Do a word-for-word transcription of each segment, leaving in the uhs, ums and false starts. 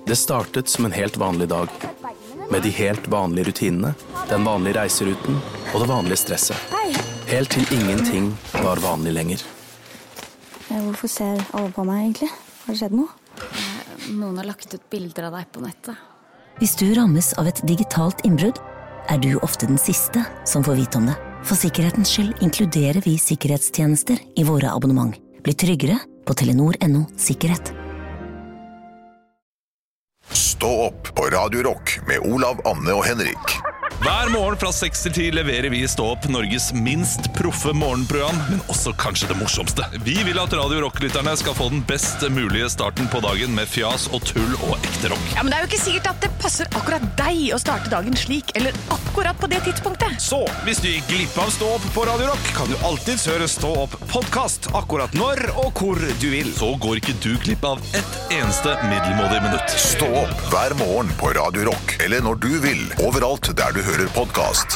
Det startet som en helt vanlig dag, med de helt vanlige rutinene, den vanlige reiseruten og det vanlige stresset. Helt til ingenting var vanlig lenger. Hvorfor ser alle på meg egentlig? Har det skjedd noe? Noen har lagt ut bilder av deg på nettet. Hvis du rammes av et digitalt innbrudd, er du ofte den siste som får vite om det. For sikkerhetens skyld inkluderer vi sikkerhetstjenester i våre abonnement. Bli tryggere på telenor punktum no sikkerhet. Stå opp på Radio Rock med Olav, Anne og Henrik. Hver morgen fra seks til ti leverer vi Stå opp Norges minst proffe morgenprogram, men også kanskje det morsomste. Vi vil at Radio Rock-lytterne skal få den best mulige starten på dagen med fjas og tull og ekte rock. Ja, men det er jo ikke sikkert at det passer akkurat deg å starte dagen slik, eller akkurat på det tidspunktet. Så, hvis du gikk glipp av Stå opp på Radio Rock, kan du alltid høre Stå opp podcast akkurat når og hvor du vil. Så går ikke du glipp av ett eneste middelmådig minutt. Stå opp hver morgen på Radio Rock, eller når du vil, overalt der du hører podcast.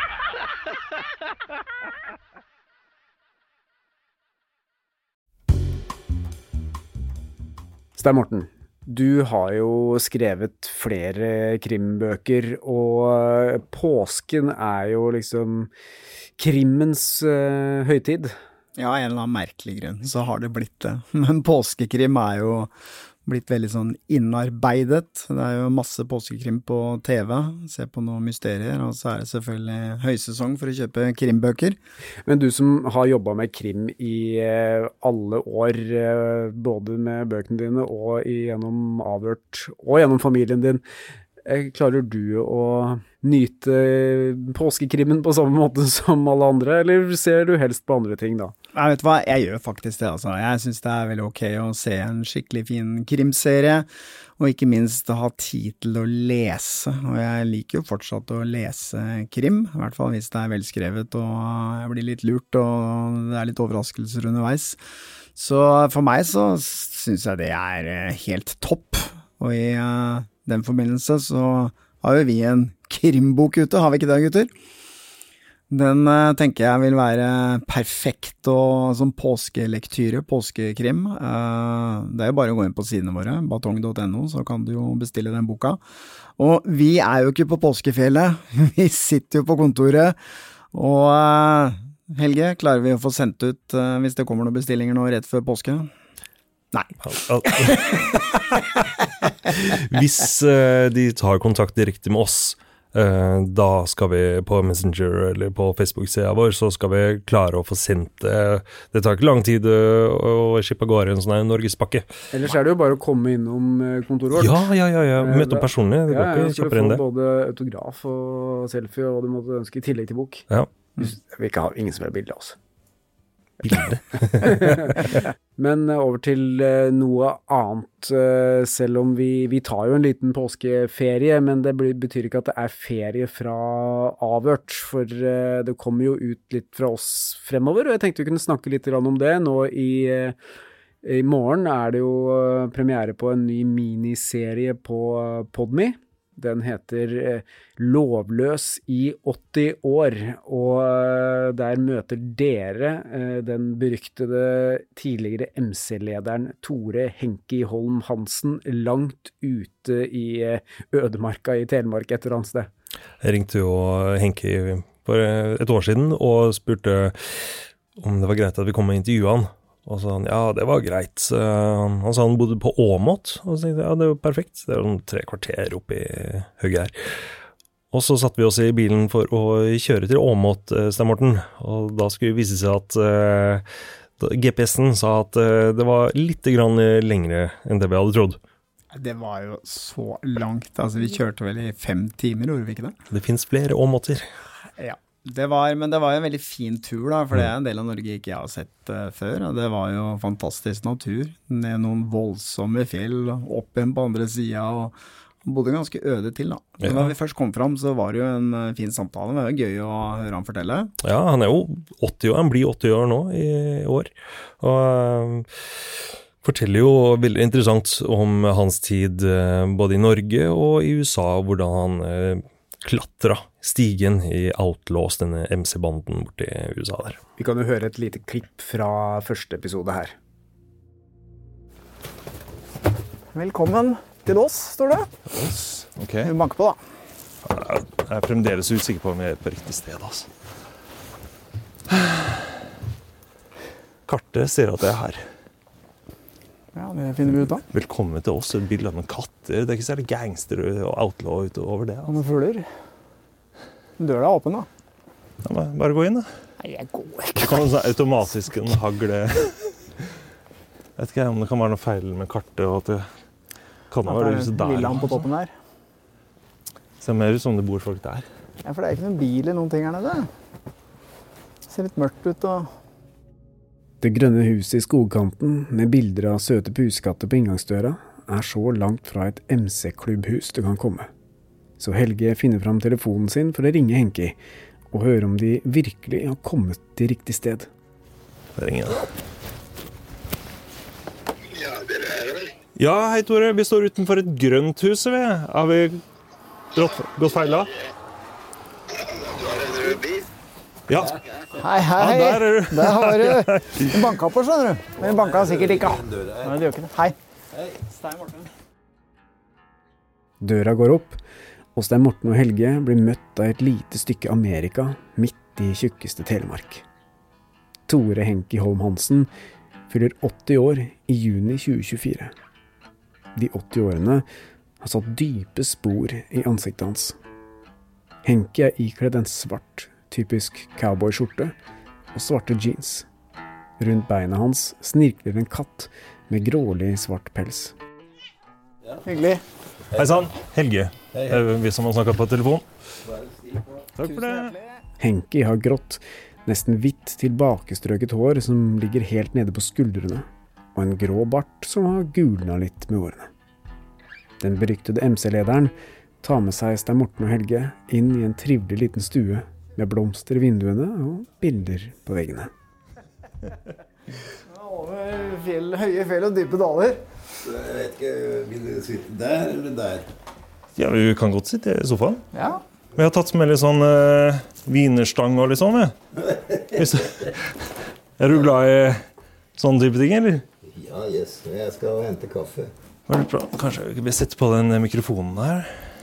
Stein Morten, du har jo skrevet flere krimbøker, og påsken er jo liksom krimmens uh, høytid. Ja, en eller annen merkelig grunn, så har det blitt det. Men påskekrim er jo blitt veldig sånn innarbeidet. Det er jo masse påskekrim på T V, se på noen mysterier, og så er det selvfølgelig høysesong for å kjøpe krimbøker. Men du som har jobbet med krim i eh, alle år, eh, både med bøkene dine og gjennom Avhørt, og gjennom familien din, eh, klarer du å nyte påskekrimmen på samme måte som alle andre, eller ser du helst på andre ting da? Jeg vet hva, jeg gjør faktisk det, altså. Jeg synes det er veldig ok å se en skikkelig fin krimserie, og ikke minst ha tid til å lese. Og jeg liker jo fortsatt å lese krim, i hvert fall hvis det er velskrevet, og jeg blir litt lurt, og det er litt overraskelser underveis. Så for meg så synes jeg det er helt topp, og i uh, den forbindelse så har jo vi en krimbok ute, har vi ikke det, gutter? Den uh, tenker jeg vil være perfekt og som påskelektyre, påskekrim. Uh, det er jo bare å gå inn på sidene våre, batong punktum no, så kan du jo bestille den boka. Og vi er jo ikke på påskefjellet, vi sitter jo på kontoret, og uh, Helge, klarer vi å få sendt ut uh, hvis det kommer noen bestillinger nå rett før påske? Nei. Hvis uh, de tar kontakt direkte med oss, Uh, da skal vi på Messenger eller på Facebook-siden vår, så skal vi klare å få sendt uh, det tar ikke lang tid uh, å skippe gårde en sånn her Norgespakke. Ellers er det jo bare å komme innom kontoret vårt. Ja, ja, ja, ja. Møte opp personlig, det går ja, ikke kjappere enn det. Både autograf og selfie og hva du måtte ønske i tillegg til bok. Ja. Jeg vil ikke ha ingen som er bilde av oss. Bilde? Men over til uh, noe annet, uh, selv om vi, vi tar jo en liten påskeferie, men det blir, betyr ikke at det er ferie fra Avhørt, for uh, det kommer jo ut litt fra oss fremover, og jeg tenkte vi kunne snakke litt om det. Nå i, uh, i morgen er det jo uh, premiere på en ny miniserie på uh, Podme. Den heter eh, Lovløs i åtti år, og eh, der møter dere eh, den beryktede tidligere M C-lederen Tore Henki Holm Hansen langt ute i eh, ødemarka i Telemark et eller annet sted. Jeg ringte jo Henki for et år siden og spurte om det var greit at vi kom og intervjuet han. Og så han, ja, det var greit. Uh, han sa han bodde på Åmot, og så tenkte jeg, ja, det var perfekt. Det er sånn tre kvarter oppe i høyre her. Og så satt vi oss i bilen for å kjøre til Åmot, uh, Stein Morten, og da skulle det vise seg at uh, G P S-en sa at uh, det var litt grann lengre enn det vi hadde trodd. Det var jo så langt, altså vi kjørte vel i fem timer, gjorde vi ikke det? Det finnes flere Åmoter. Ja. Det var, men det var jo en veldig fin tur da, for det er en del av Norge ikke jeg har sett uh, før, og det var jo fantastisk natur, ned noen voldsomme fjell, opp igjen på andre siden, og bodde ganske øde til da. Ja. Når vi først kom fram, så var det jo en uh, fin samtale, det var jo gøy å høre han fortelle. Ja, han er jo åtti år, han blir åtti år nå i år, og uh, forteller jo veldig interessant om hans tid uh, både i Norge og i U S A, hvordan han uh, klatra stigen i Outlaws, denne M C-banden borte i U S A der. Vi kan jo høre et lite klipp fra første episode her. Velkommen. til oss, står det. Oss? Ok. Vi banker på, da. Jeg er fremdeles usikker på om vi er på riktig sted, altså. Kartet sier at jeg er her. Ja, det finner vi ut av. Velkommen til oss, et bilde av noen katter. Det er ikke særlig gangster og outlaw utover det. Og noen fugler. Døra er åpen, da. Ja, men bare gå inn, da. Nei, jeg går ikke. Det kan være sånn automatisk en hagle. Jeg vet ikke om det kan være noe feil med kartet, og at det kan være huset der. Lille han på toppen der. Ser mer ut som det bor folk der. Ja, for det er ikke noen bil eller noen ting her nede. Det ser litt mørkt ut, og... Det grønne huset i skogkanten, med bilder av søte pusekatter på inngangsdøra, er så langt fra et M C-klubbhus du kan komme. Så Helge finner fram telefonen sin for å ringe Henki, og høre om de virkelig har kommet til riktig sted. Det ringer da. Ja, hei Tore, vi står utenfor et grønt hus, vi. Har vi gått, gått feil da? Ja. Hei, hei, hei. Ja, der er du. Der har du. Den banka på, skjønner du. Men den banka sikkert ikke. Nei, det gjør ikke det. Hei. Hei, Stein Morten. Døra går opp, og Stein Morten og Helge blir møtt av et lite stykke Amerika midt i tjukkeste Telemark. Tore Henki Holm Hansen fyller åtti år i juni tjue tjuefire. De åtti årene har satt dype spor i ansiktet hans. Henki er ikledd en svart, typisk cowboy-skjorte og svarte jeans. Rundt beina hans snirkler en katt med grålig svart pels. Ja. Hyggelig. Hei sann, Helge. Hei, hei. Vi som har snakket på telefon. Takk for det. Henki har grått, nesten hvitt tilbakestrøket hår som ligger helt nede på skuldrene, og en grå bart som har gulna litt med årene. Den beryktede M C-lederen tar med seg Stein Morten og Helge inn i en trivelig liten stue med blomster i vinduene og bilder på veggene. Over fjell, høye fjell og dype daler. Jeg vet ikke, vil du sitte der eller der? Ja, vi kan godt sitte i sofaen. Ja. Vi har tatt med litt sånn uh, vinerstang og litt sånn, ja. Er du glad i sånne type ting, eller? Ja, yes. Jeg skal hente kaffe. Kanskje vi setter på den mikrofonen her.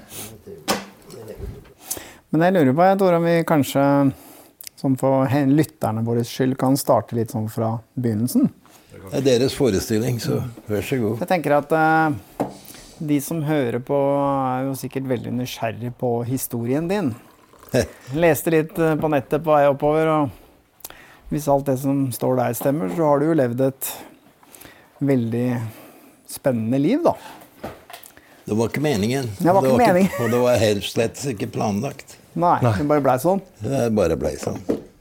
Men jeg lurer på, jeg tror om vi kanskje, sånn for lytterne våre skyld, kan starte litt sånn fra begynnelsen. Det er deres forestilling, så vær så god. Jeg tenker at uh, de som hører på er jo sikkert veldig nysgjerrig på historien din. Leste litt på nettet på vei oppover, og hvis alt det som står der stemmer, så har du jo levd et veldig spennende liv, da. Det var ikke meningen. Det var ikke det var meningen. Ikke, og det var helt slett ikke planlagt. Nei, Nei, det bare ble sånn. Det bare ble sånn.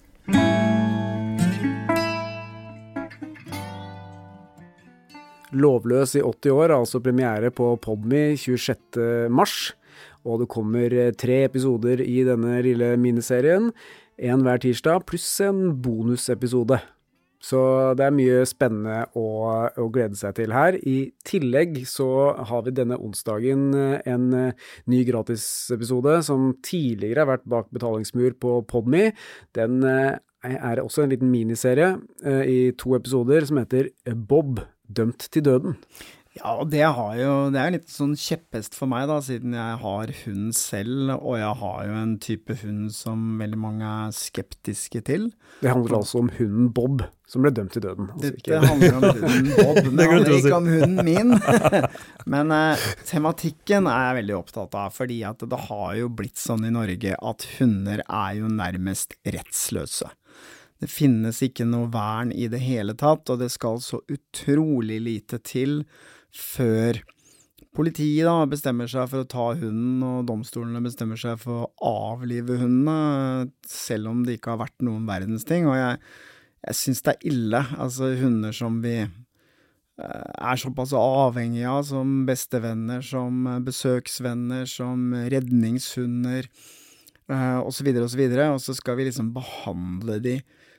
Lovløs i åtti år, altså premiere på Podme tjuesjette mars. Og det kommer tre episoder i denne lille miniserien. En hver tirsdag, pluss en bonusepisode. Så det er mye spennende å, å glede seg til her. I tillegg så har vi denne onsdagen en ny gratisepisode som tidligere har vært bak betalingsmur på Podme. Den er også en liten miniserie i to episoder som heter Bob, dømt til døden. Ja, og det, har jo, det er jo litt sånn kjepphest for meg da, siden jeg har hund selv, og jeg har jo en type hund som veldig mange er skeptiske til. Det handler altså om hunden Bob, som ble dømt til døden. Altså, det, det handler om hunden Bob, men det handler ikke om hunden min. Men eh, tematikken er jeg veldig opptatt av, fordi at det har jo blitt sånn i Norge at hunder er jo nærmest rettsløse. Det finnes ikke noe vern i det hele tatt, og det skal så utrolig lite til før politiet da bestemmer seg for å ta hunden, og domstolene bestemmer seg for å avlive hundene, selv om det ikke har vært noen verdens ting. Og jeg, jeg synes det er ille, altså hunder som vi er såpass avhengige av, som bestevenner, som besøksvenner, som redningshunder, og så videre og så videre, og så skal vi liksom behandle de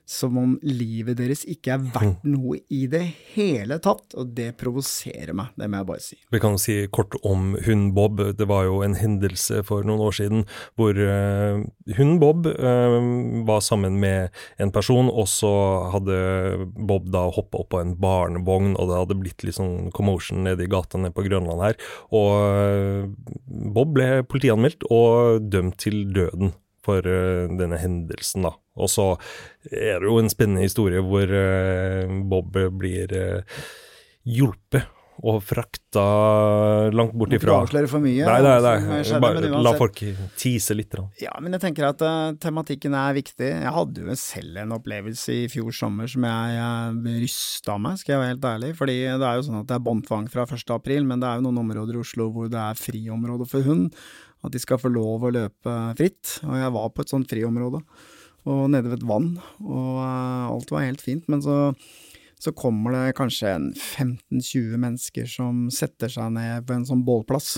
som om livet deres ikke er verdt noe i det hele tatt, og det provoserer meg, det må jeg bare si. Vi kan si kort om hunden Bob. Det var jo en hendelse for noen år siden hvor uh, hunden Bob uh, var sammen med en person, og så hadde Bob da hoppet opp på en barnevogn, og det hadde blitt litt sånn commotion nede i gata nede på Grønland her, og uh, Bob ble politianmeldt og dømt til døden for uh, denne hendelsen da. Og så er det jo en spennende historie hvor uh, Bob blir uh, hjulpet og frakta langt bort ifra. Må ikke avsløre for mye. Nei, nei, nei. Skjedde, Bare la folk tease litt. Da. Ja, men jeg tenker at uh, tematikken er viktig. Jeg hadde jo selv en opplevelse i fjor sommer som jeg, jeg rystet av meg, skal jeg være helt ærlig. Fordi det er jo sånn at det er båndtvang fra første april, men det er jo noen områder i Oslo hvor det er friområder for hund, at de skal få lov å løpe fritt. Og jeg var på et sånt friområde, og nede ved et vann, og uh, alt var helt fint, men så så kommer det kanskje en femten til tjue mennesker som setter seg ned på en sånn bålplass,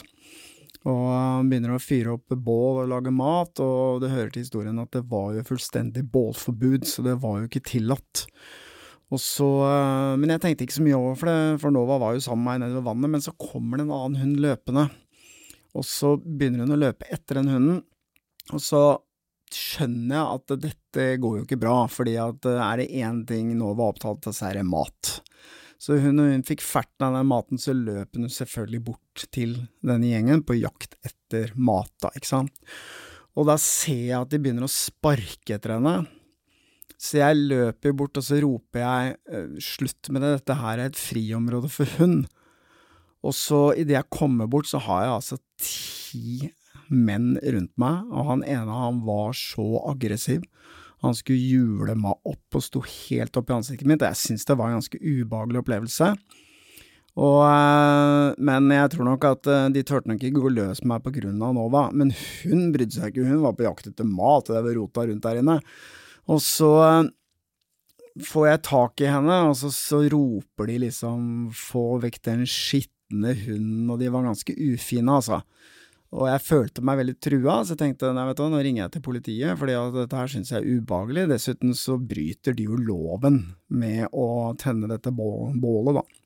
og begynner å fyre opp bål og lage mat, og det hører til historien at det var jo fullstendig bålforbud, så det var jo ikke tillatt. Og så, men jeg tenkte ikke så mye over for det, for Nova var jo sammen med meg nede ved vannet, men så kommer det en annen hund løpende, og så begynner hun å løpe etter den hunden, og så skjønner jeg at dette går jo ikke bra, fordi at er det en ting nå var opptatt av, så er det mat. Så hun, hun fikk ferten av den maten, så løp hun selvfølgelig bort til denne gjengen på jakt etter mat da, ikke sant? Og da ser jeg at de begynner å sparke etter henne, så jeg løper bort, og så roper jeg, slutt med det, dette her er et friområde for hund. Og så i det jeg kommer bort, så har jeg altså ti menn rundt meg, og han ene han var så aggressiv. Han skulle jule meg opp og stå helt opp i ansiktet mitt, og jeg synes det var en ganske ubehagelig opplevelse. Og, men jeg tror nok at de tørte nok ikke gå løs med meg på grunn av Nova, men hun brydde seg ikke, hun var på jakt etter mat, og det var rota rundt der inne. Og så får jeg tak i henne, og så, så roper de liksom, få vekk den skittende hunden, og de var ganske ufine, altså. Og jeg følte meg veldig trua, så jeg tenkte, nei, vet du, nå ringer jeg til politiet, fordi at dette her synes jeg er ubehagelig. Dessuten så bryter de jo loven med å tenne dette bålet, da.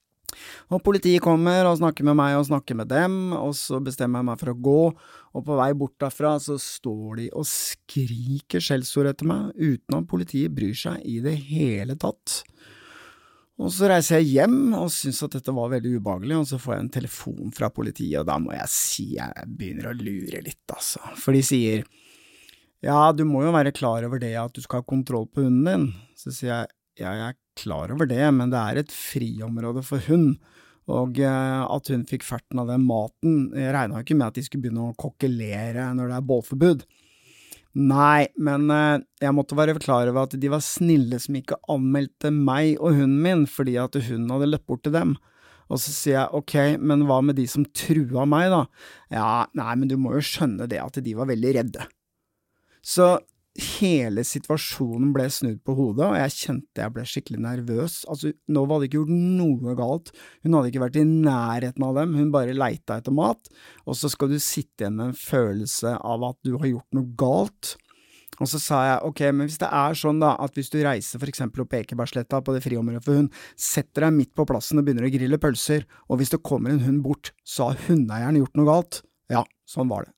Og politiet kommer og snakker med meg og snakker med dem, og så bestemmer jeg meg for å gå, og på vei bort derfra så står de og skriker skjellsord etter meg, uten at politiet bryr seg i det hele tatt. Og så reiser jeg hjem og synes at dette var veldig ubehagelig, og så får jeg en telefon fra politiet, og da må jeg si jeg begynner å lure litt, altså. For de sier, ja, du må jo være klar over det at du skal ha kontroll på hunden din. Så sier jeg, ja, jeg er klar over det, men det er et friområde for hund, og uh, at hun fikk ferten av den maten, jeg regnet ikke med at de skulle begynne å kokkelere når det er bålforbud. Nei, men eh, jeg måtte være klar over at de var snille som ikke anmeldte meg og hunden min, fordi at hunden hadde løpt bort til dem. Og så sier jeg, ok, men hva med de som trua meg da? Ja, nei, men du må jo skjønne det at de var veldig redde. Så hele situasjonen ble snudd på hodet, og jeg kjente jeg ble skikkelig nervøs. Altså, Nova hadde ikke gjort noe galt. Hun hadde ikke vært i nærheten av dem. Hun bare leita etter mat, og så skal du sitte igjen med en følelse av at du har gjort noe galt. Og så sa jeg, ok, men hvis det er sånn da, at hvis du reiser for eksempel opp Ekebergsletta på det friområdet for hund, setter deg midt på plassen og begynner å grille pølser, og hvis det kommer en hund bort, så har hundeeieren gjort noe galt. Ja, sånn var det.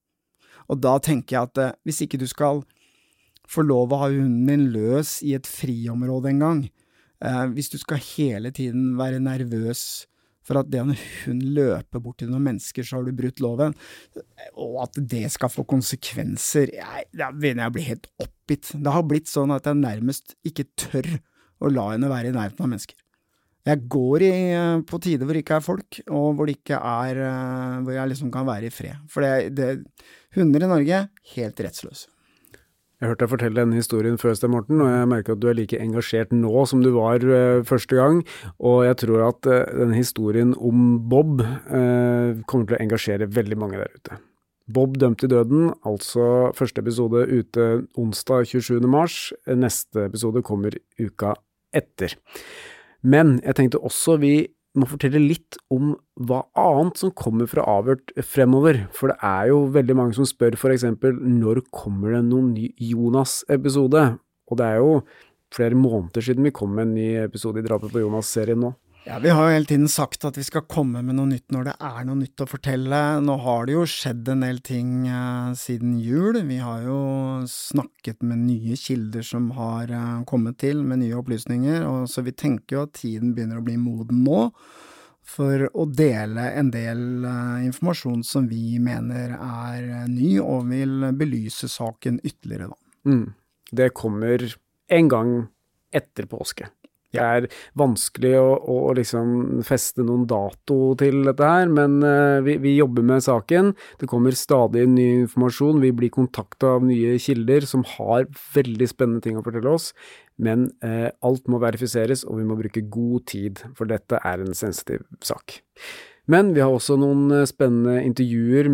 Og da tenker jeg at eh, hvis ikke du skal få lov å ha hunden din løs i et friområde en gang, eh, hvis du skal hele tiden være nervøs for at det en hund løper bort til noen mennesker, så har du brutt loven, og at det skal få konsekvenser, jeg, da begynner jeg å bli helt oppgitt. Det har blitt sånn at jeg nærmest ikke tør å la henne være i nærheten av mennesker. Jeg går i, på tider hvor det ikke er folk, og hvor det ikke er, hvor jeg liksom kan være i fred. For det, det, hunder i Norge, helt rettsløse. Jeg hørte deg fortelle denne historien før, Sten Morten, og jeg merker at du er like engasjert nå som du var uh, første gang, og jeg tror at uh, denne historien om Bob uh, kommer til å engasjere veldig mange der ute. Bob dømt i døden, altså første episode ute onsdag tjuesjuende mars, neste episode kommer uka etter. Men jeg tenkte også vi må fortelle litt om hva annet som kommer fra Avhørt fremover, for det er jo veldig mange som spør for eksempel når kommer det noen ny Jonas-episode, Og det er jo flere måneder siden vi kom med en ny episode i Drapet på Jonas-serien nå. Ja, vi har jo hele tiden sagt at vi skal komme med noe nytt når det er noe nytt å fortelle. Nå har det jo skjedd en del ting eh, siden jul. Vi har jo snakket med nye kilder som har eh, kommet til med nye opplysninger, og så vi tenker jo at tiden begynner å bli moden nå for å dele en del eh, informasjon som vi mener er eh, ny og vil belyse saken ytterligere da. Mm. Det kommer en gang etter påske. Det er vanskelig å, å liksom feste noen dato til dette her, men uh, vi, vi jobber med saken. Det kommer stadig ny informasjon. Vi blir kontaktet av nye kilder som har veldig spennende ting å fortelle oss, men uh, alt må verifiseres, og vi må bruke god tid, for dette er en sensitiv sak. Men vi har også noen spennende intervjuer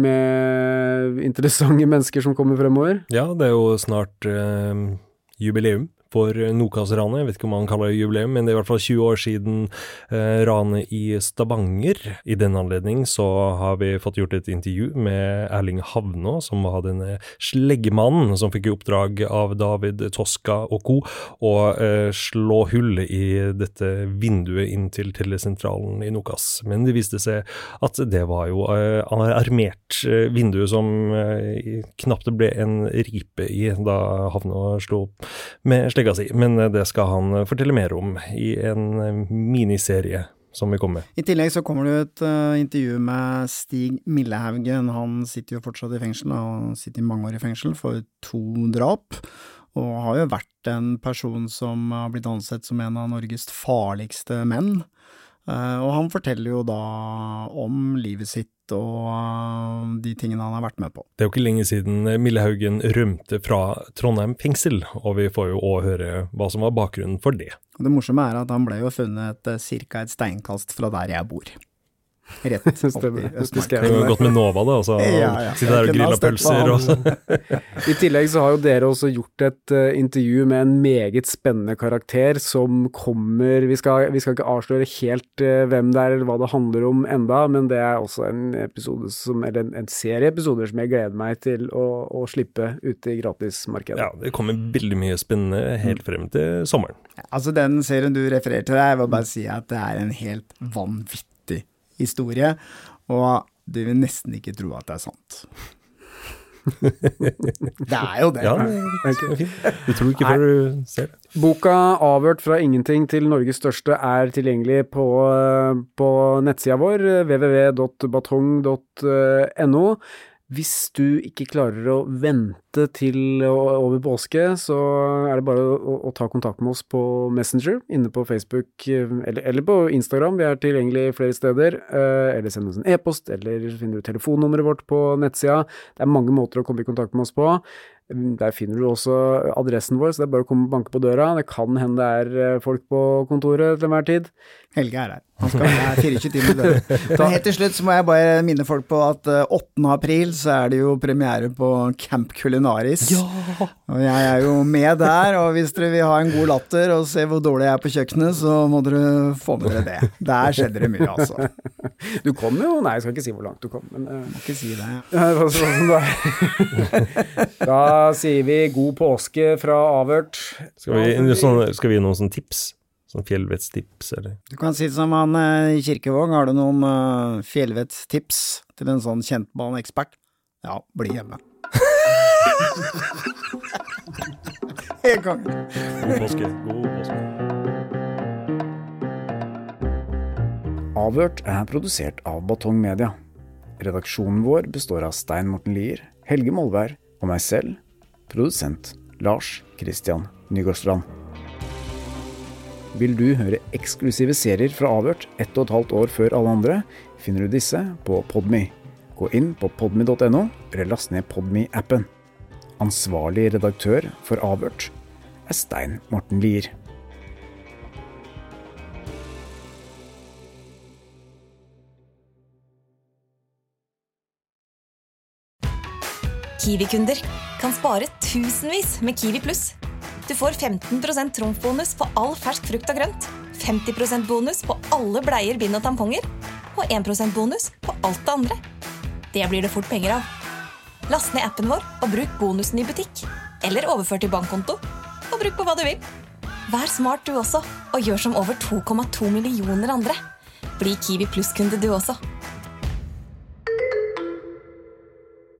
med interessante mennesker som kommer fremover. Ja, det er jo snart uh, jubileum for Nokas-ranet. Jeg vet ikke om man kaller det jubileum, men det er i hvert fall tjue år siden eh, ranet i Stavanger. I den anledning så har vi fått gjort et intervju med Erling Havnå, som var denne sleggemannen som fikk i oppdrag av David Toska og co. å eh, slå hull i dette vinduet inn til telesentralen i Nokas. Men det viste seg at det var jo eh, armert vindu som eh, knapt ble en ripe i da Havnå slo opp med slegga si, men det skal han fortelle mer om i en miniserie som vi kommer med. I tillegg så kommer det et uh, intervju med Stig Millehaugen. Han sitter jo fortsatt i fengsel, og han sitter i mange år i fengsel for to drap, og har jo vært en person som har blitt ansett som en av Norges farligste menn. Uh, og han forteller jo da om livet sitt og uh, de tingene han har vært med på. Det er jo ikke lenge siden Millehaugen rømte fra Trondheim fengsel, og vi får jo også høre hva som var bakgrunnen for det. Og det morsomme er at han ble jo funnet uh, cirka et steinkast fra der jeg bor. Rett oppi Østmarka. Det har gått med Nova da, altså. Ja, ja. Sitter der og griller pølser. Og I tillegg så har jo dere også gjort et uh, intervju med en meget spennende karakter som kommer, vi skal, vi skal ikke avsløre helt uh, hvem det er eller hva det handler om enda, men det er også en episode som, eller en, en serie episoder som jeg gleder meg til å, å slippe ute i gratismarkedet. Ja, det kommer veldig mye spennende helt frem til sommeren. Ja, altså den serien du refererer til deg, jeg vil bare si at det er en helt vanvittig historie, og du vil nesten ikke tro at det er sant. Det er jo det. Ja, det er fint. Du tror ikke før du ser det. Boka Avhørt fra ingenting til Norges største er tilgjengelig på, på nettsida vår, w w w punktum batong punktum no. Hvis du ikke klarer å vente til over påske, så er det bare å, å ta kontakt med oss på Messenger, inne på Facebook, eller, eller på Instagram. Vi er tilgjengelig flere steder, eller send oss en e-post, eller finner du telefonnummeret vårt på nettsida. Det er mange måter å komme i kontakt med oss på. Der finner du også adressen vår, så det er bare å komme og banke på døra. Det kan hende det er folk på kontoret til enhver tid. Helge er her. Han skal være fireogtjue timer i døren. Men helt til slutt så må jeg bare minne folk på at åttende april så er det jo premiere på Camp Culinaris. Ja! Og jeg er jo med der, og hvis dere vil ha en god latter og se hvor dårlig jeg er på kjøkkenet, så må dere få med dere det. Der skjedde det mye, altså. Du kom jo, nei, jeg skal ikke si hvor langt du kom, men... Uh, jeg må ikke si det. Hva som det er. Da sier vi god påske fra Avhørt. Skal vi, sånn, skal vi gi noen sånne tips? Sånn fjellvettstips, eller? Du kan si som han i Kirkevåg, har du noen uh, fjellvettstips til en sånn kjentbaneekspert? Ja, bli hjemme. Helt gang. God påske, god påske. Avhørt er produsert av Batong Media. Redaksjonen vår består av Stein Morten Lier, Helge Molvær og meg selv, produsent Lars Christian Nygårdstrand. Vil du høre eksklusive serier fra Avhørt ett og et halvt år før alle andre, finner du disse på Podme. Gå inn på podme punktum no, eller last ned Podme-appen. Ansvarlig redaktør for Avhørt er Stein Morten Lier. Kiwi-kunder kan spare tusenvis med Kiwi Plus. Du får femten prosent trumfbonus på all fersk frukt og grønt, femti prosent bonus på alle bleier, bind og tamponger, og en prosent bonus på alt det andre. Det blir det fort penger av. Last ned appen vår og bruk bonusen i butikk, eller overfør til bankkonto, og og bruk på hva du vil. Vær smart du også, og gjør som over to komma to millioner andre. Bli Kiwi Plus-kunde du også.